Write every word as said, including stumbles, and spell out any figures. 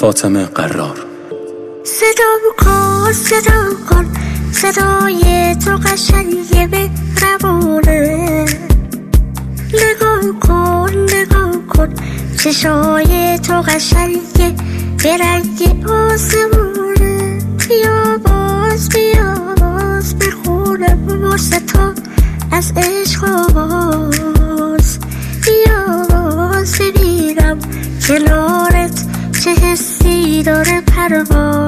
فاطمه قرار. صدا کن صدا کن صدای تو قشنگه به روانه. نگاه کن نگاه کن چشای تو قشنگه به رنگ آسمونه. بیا باز بیا باز بخونم واسه تو از عشق آواز. بیا باز ببینم کنارت چه حسی داره پرواز.